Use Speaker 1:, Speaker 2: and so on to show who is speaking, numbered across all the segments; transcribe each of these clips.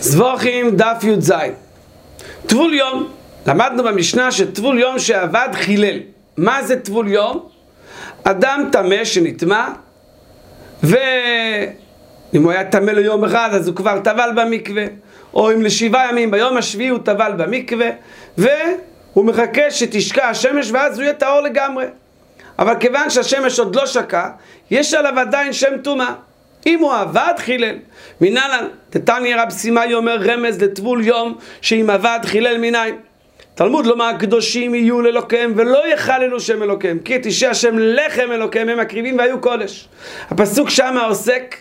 Speaker 1: זבוכים דף י"ז. טבול יום, למדנו במשנה שטבול יום שעבד חילל. מה זה טבול יום? אדם טמא שנטמא, ואם הוא היה טמא ליום אחד אז הוא כבר טבל במקווה, או אם ל7 ימים ביום השביעי הוא טבל במקווה, והוא מחכה שתשקע השמש ואז הוא יהיה טהור לגמרי. אבל כיוון שהשמש עוד לא שקע, יש עליו עדיין שם טומאה. אם הוא עבד חילל, מנהלן, תתניא רב סימאי אומר רמז לטבול יום שאם עבד חילל מניין. תלמוד לומר הקדושים יהיו לאלוקיהם ולא יחללו שם אלוקיהם, כי את אישי השם לחם אלוקיהם הם מקריבים והיו קודש. הפסוק שם עוסק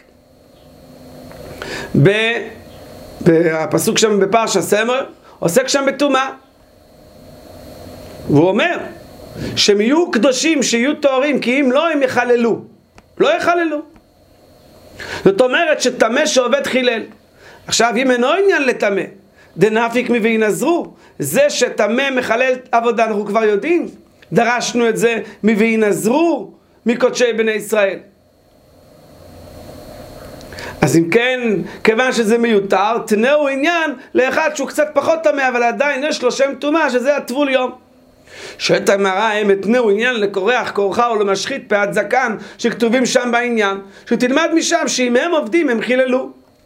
Speaker 1: הפסוק שם בפרשת סמר עוסק שם בטומאה, והוא אומר שהם יהיו קדושים, שיהיו טהורים, כי אם לא הם יחללו, לא יחללו. זאת אומרת שטמא שעובד חילל. עכשיו אם אינו עניין לטמא, דנפיק מוינזרו, זה שטמא מחלל עבודה אנחנו כבר יודעים, דרשנו את זה מוינזרו מקודשי בני ישראל. אז אם כן, כיוון שזה מיותר, תנאו עניין לאחד שהוא קצת פחות טמא אבל עדיין יש לו שם טומאה, שזה הטבול יום. שואלת הגמרא, הם התנאו עניין לקורח כורחה או למשחית פאת זקן שכתובים שם בעניין, שתלמד משם שאם הם עובדים הם חיללו.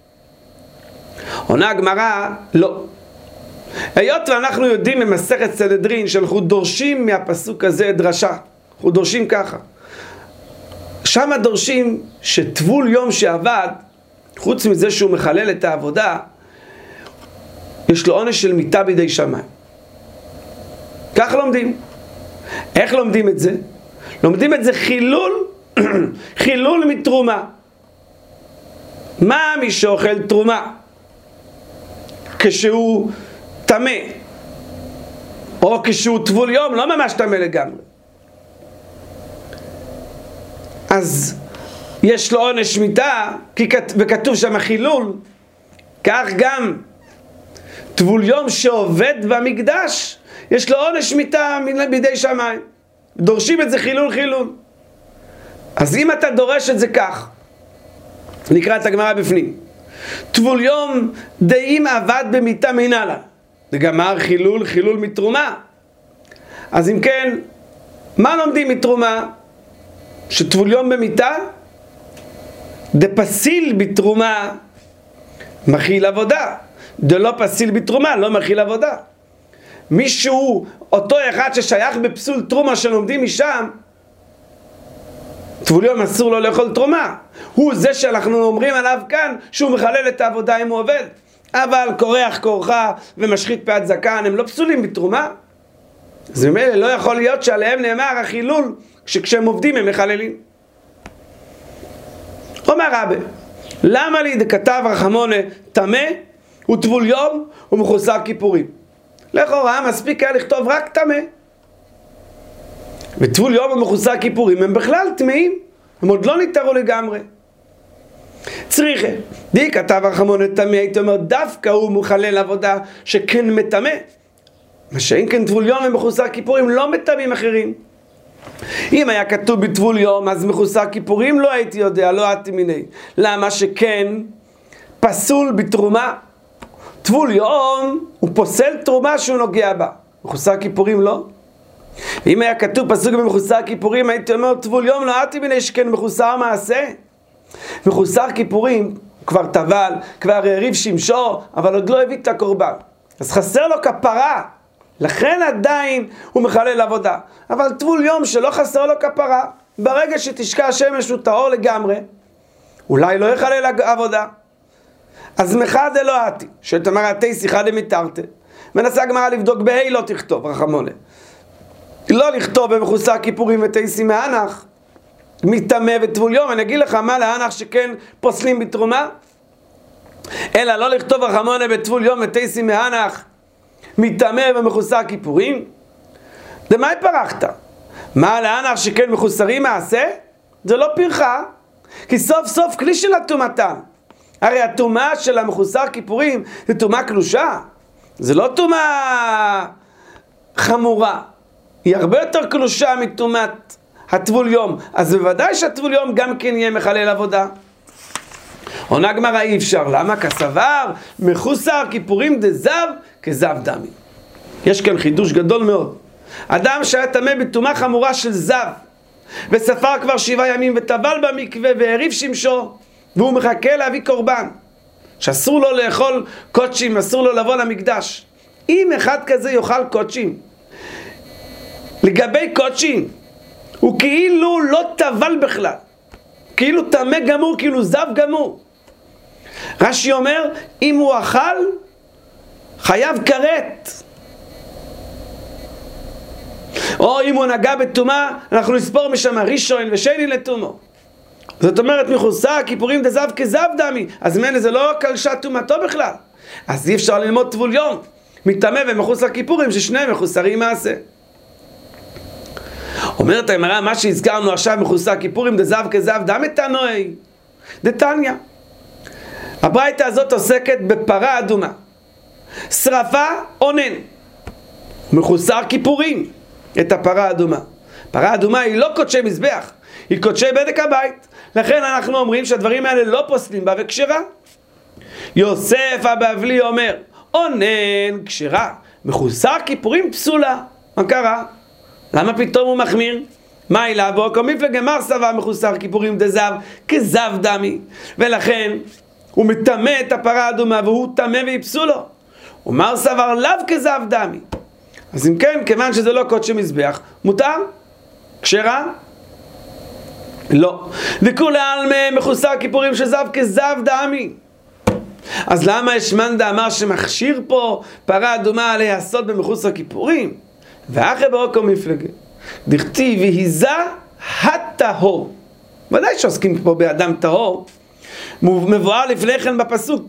Speaker 1: עונה הגמרא, לא. היות ואנחנו יודעים במסכת סנהדרין שאנחנו דורשים מהפסוק הזה דרשה, אנחנו דורשים ככה, שם דורשים שטבול יום שעבד, חוץ מזה שהוא מחלל את העבודה, יש לו עונש של מיתה בידי שמיים. כך לומדים. איך לומדים את זה? לומדים את זה חילול מתרומה. מה מי שאוכל תרומה כשהוא טמא, או כשהוא טבול יום, לא ממש טמא לגמרי, אז יש לו עונש מיתה, וכתוב שם חילול. כך גם טבול יום שעובד במקדש יש לו עונש מיתה בידי שמיים. דורשים את זה חילול. אז אם אתה דורש את זה כך, נקרא את הגמרא בפנים, טבול יום דאם עבד במיתה מנהלה, זה גמר חילול מתרומה. אז אם כן, מה לומדים מתרומה? שטבול יום במיתה דפסיל בתרומה מכיל עבודה, דלא פסיל בתרומה לא מכיל עבודה. מישהו, אותו אחד ששייך בפסול תרומה שלומדים משם, טבול יום אסור לו לאכול תרומה, הוא זה שאנחנו אומרים עליו כאן שהוא מחלל את העבודה אם הוא עובד. אבל קורח כורחה ומשחית פאת זקן הם לא פסולים בתרומה, אז ממילא לא יכול להיות שעליהם נאמר החילול שכשהם עובדים הם מחללים. אומר רבי, למה לי דכתב רחמונה טמא וטבול יום ומחוסר כיפורים? לכאורה מספיק היה לכתוב רק טמא, וטבול יום ומחוסר כיפורים הם בכלל טמאים, הם עוד לא נתרו לגמרי. צריכה די כתב רחמונה טמא, הייתי אומר דווקא הוא מחלל עבודה שכן מטמא, מה שאין כן טבול יום ומחוסר כיפורים לא מטמאים אחרים. אם היה כתוב בטבול יום אז מחוסר כיפורים לא הייתי יודע, לא הייתי מיני. למה שכן פסול בתרומה? טבול יום הוא פוסל תרומה שהוא נוגע בה, מחוסר כיפורים לא. אם היה כתוב פסוק במחוסר כיפורים הייתי אומר טבול יום לא הייתי מיני שכן מחוסר מעשה. מחוסר כיפורים כבר טבל, כבר הריב שמשו, אבל עוד לא הביא את הקורבן, אז חסר לו כפרה, לכן עדיין הוא מחלל עבודה. אבל טבול יום שלא חסר לו כפרה, ברגע שתשקע השמש הוא טהור לגמרי, אולי לא יחלל עבודה. אז מחד אלוהתי, שתאמר עתי שיחה דמיתרתי, מנסה הגמרא לבדוק בהי לא תכתוב רחמונה, לא לכתוב במחוסר כיפורים ותייסי מהנח מטמא וטבול יום. אני אגיד לך מה להנח שכן פוסלים בתרומה, אלא לא לכתוב רחמונה בטבול יום ותייסי מהנח מטמא ומחוסר כיפורים. דמאי פרחת, מה להנח שכן מחוסרים מעשה? זה לא פרחה, כי סוף סוף כלי של הטומאתם. הרי הטומאה של המחוסר כיפורים זה טומאה קלושה, זה לא טומאה חמורה, היא הרבה יותר קלושה מטומאת הטבול יום, אז בוודאי שהטבול יום גם כן יהיה מחלל עבודה. עונה גמרא אי אפשר, למה? כסבר מחוסר כיפורים דזב כזב דמי. יש כאן חידוש גדול מאוד. אדם שהיה טמא בטומאה חמורה של זב, וספר כבר 7 ימים וטבל במקווה והריב שמשו, והוא מחכה להביא קורבן, שאסור לו לאכול קודשים, אסור לו לבוא למקדש. אם אחד כזה יאכל קודשים, לגבי קודשים, הוא כאילו לא טבל בכלל, כאילו טמא גמור, כאילו זב גמור. רש"י אומר, אם הוא אכל, חייב כרת. או אם הוא נגע בטומאה, אנחנו נספור משם ראשון ושני לטומאו. זאת אומרת, מחוסר כיפורים דזב כזב דמי, אז מילא זה לא קלשה טומאתו בכלל. אז אי אפשר ללמוד טבול יום מטמא ומחוסר כיפורים, ששניהם מחוסרים מעשה. אומרת הגמרא, מה שהזכרנו עכשיו מחוסר כיפורים דזב כזב דמי תנאי דתניא. הברייתא הזאת עוסקת בפרה אדומה, שרפה אונן, מחוסר כיפורים את הפרה האדומה. פרה אדומה היא לא קודשי מזבח, היא קודשי בדק הבית. לכן אנחנו אומרים שהדברים האלה לא פוסלים בה וכשרה. יוסף הבבלי אומר, אונן כשרה, מחוסר כיפורים פסולה. מה קרה? למה פתאום הוא מחמיר? מה אליו? בו מפלגה מר סבר מחוסר כיפורים דזב כזב דמי, ולכן הוא מטמא את הפרה האדומה והוא טמא ויפסו לו. ומר סבר לאו כזב דמי. אז אם כן, כיוון שזה לא קודשי מזבח, מותר? כשרה? לא. וכולי עלמא מחוסר כיפורים שזב כזב דמי. אז למה יש מאן דאמר שמכשיר פה פרה אדומה להיעשות במחוסר כיפורים? ואחרי באוקו מפלגה דכתיב והיזה הטהור. ודאי שעוסקים פה באדם טהור, מבואר לפני כן בפסוק,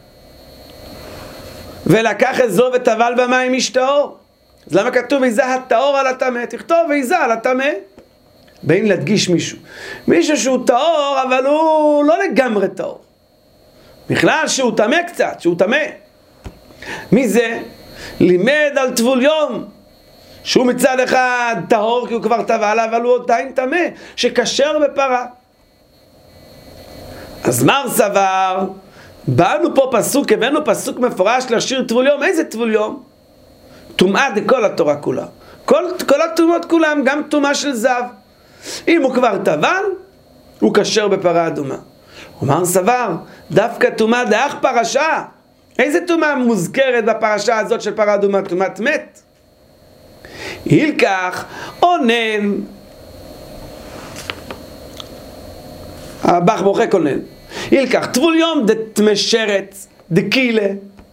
Speaker 1: ולקח את זו וטבל במים איש טהור. אז למה כתוב והיזה הטהור על הטמא? תכתוב והיזה על הטמא. באים להדגיש מישהו שהוא טהור, אבל הוא לא לגמרי טהור, בכלל שהוא טמא קצת, שהוא טמא. מי זה? לימד על טבול יום, שהוא מצד אחד טהור כי הוא כבר טבל, אבל הוא עדיין טמא, שכשר בפרה. אז מר סבר, באנו פה פסוק, הבאנו פסוק מפורש להשאיר טבול יום. איזה טבול יום? טומאה דכל התורה כולה, כל הטומאות כולם, גם טומאה של זב. אם הוא כבר טבל, הוא כשר בפרה אדומה. ומר סבר, דווקא טומאה דאח פרשה. איזה טומאה מוזכרת בפרשה הזאת של פרה אדומה? טומאת מת. הילקח אונן, הבח מוחק אונן. הילקח טבול יום דטמא שרץ דקילה,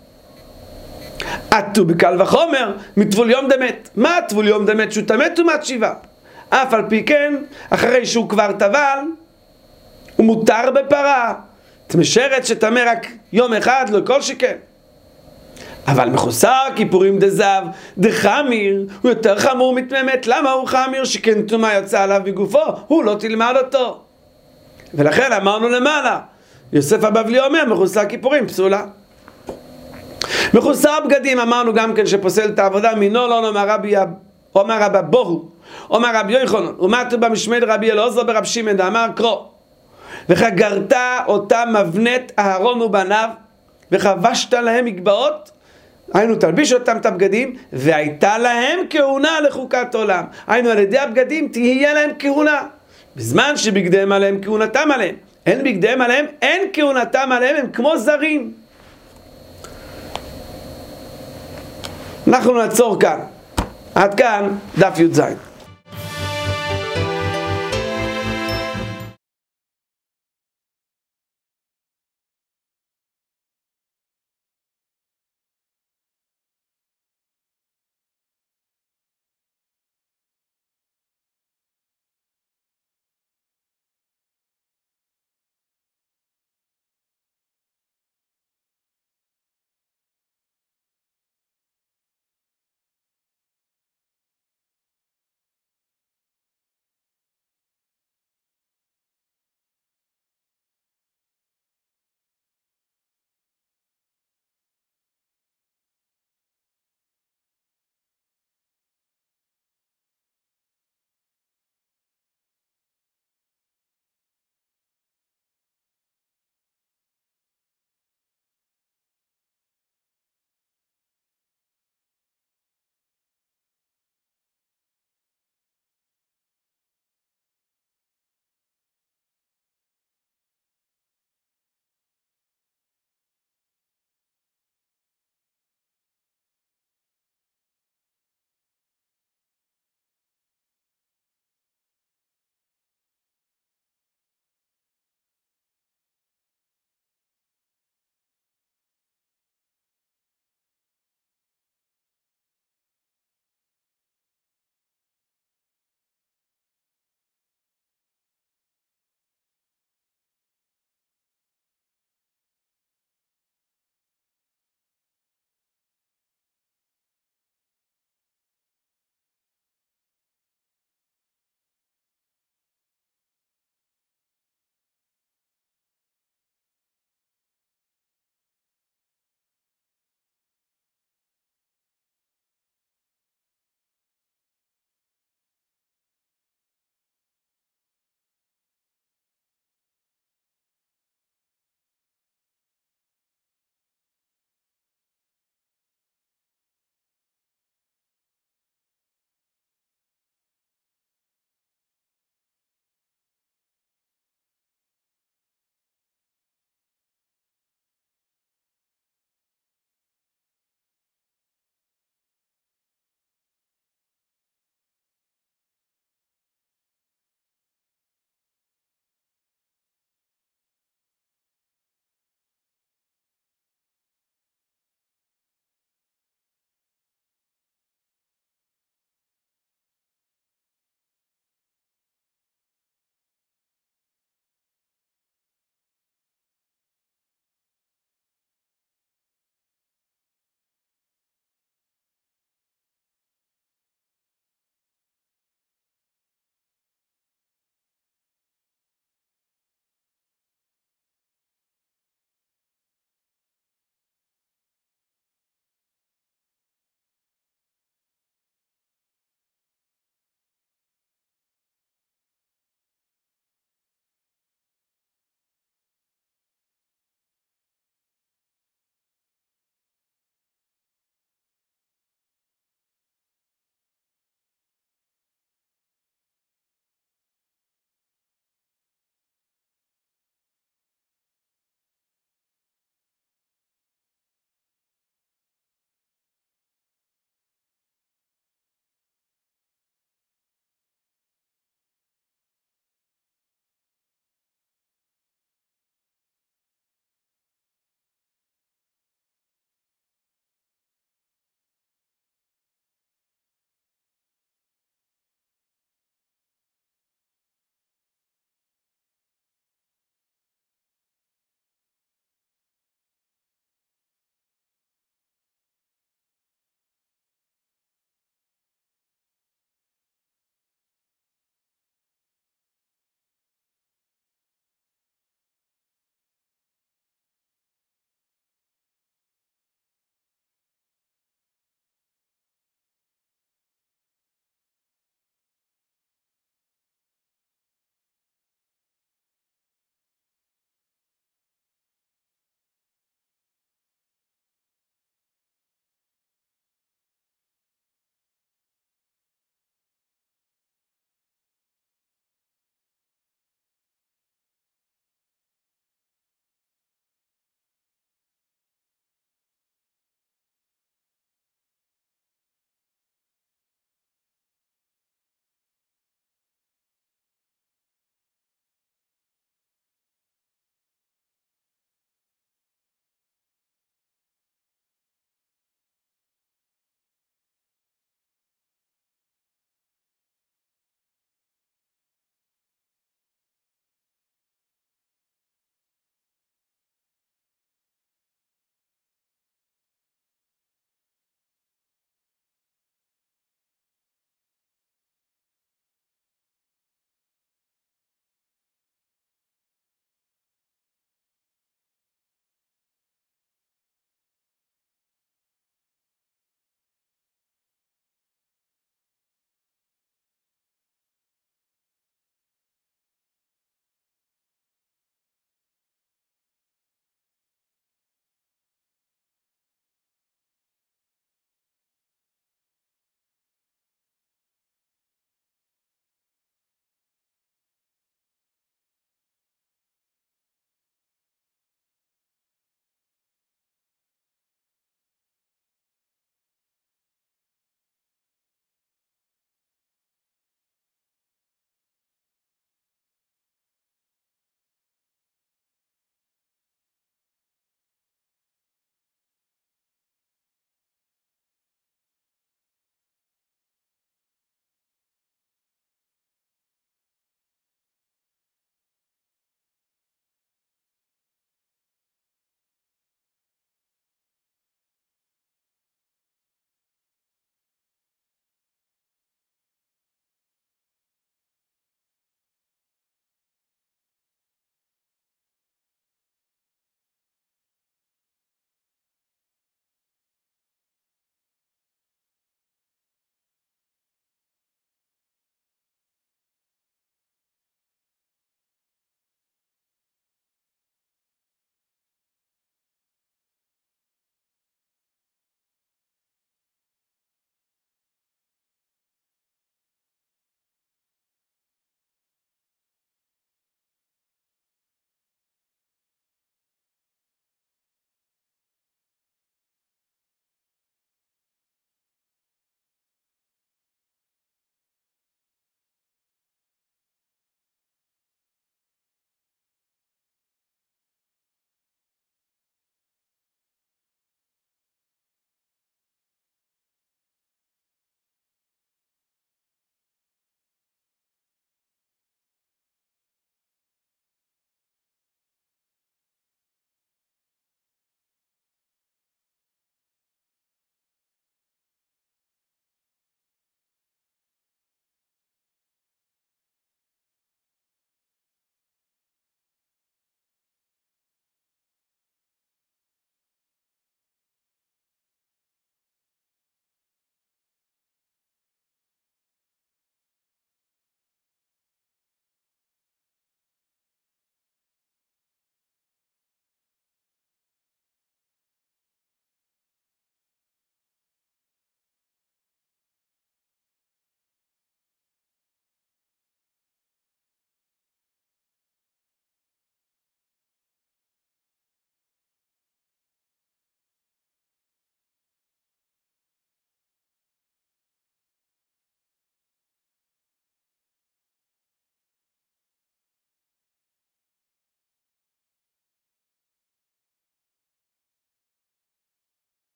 Speaker 1: עטו בקל וחומר מטבול יום דמת. מה טבול יום דמת? שהוא טמא טומאת שיבה. אף על פי כן, אחרי שהוא כבר טבל, הוא מותר בפרה. טמא שרץ שטמא רק יום אחד, לא כל שכן. אבל מחוסר כיפורים דזב דחמיר, הוא יותר חמור מטמא מת. למה הוא חמיר? שכן טומאה יצא עליו בגופו, הוא לא תלמד אותו. ולכן אמרנו למעלה, יוסף הבבלי אומר מחוסר כיפורים פסולה. מחוסר בגדים אמרנו גם כן שפוסל את העבודה. מינו לא נאמר רבי אומר רבא בוהו אומר רבי יוחנן ומתו במשמד רבי אלעזר ברב שמעון דאמר קרוא וחגרת אותם מבנת אהרון ובניו וחבשת להם מגבעות, היינו תלביש אותם את הבגדים, והייתה להם כהונה לחוקת עולם. היינו על ידי הבגדים תהיה להם כהונה, בזמן שבגדיהם עליהם כהונתם עליהם. אין בגדיהם עליהם, אין כהונתם עליהם, הם כמו זרים. אנחנו נעצור כאן. עד כאן דף י"ז.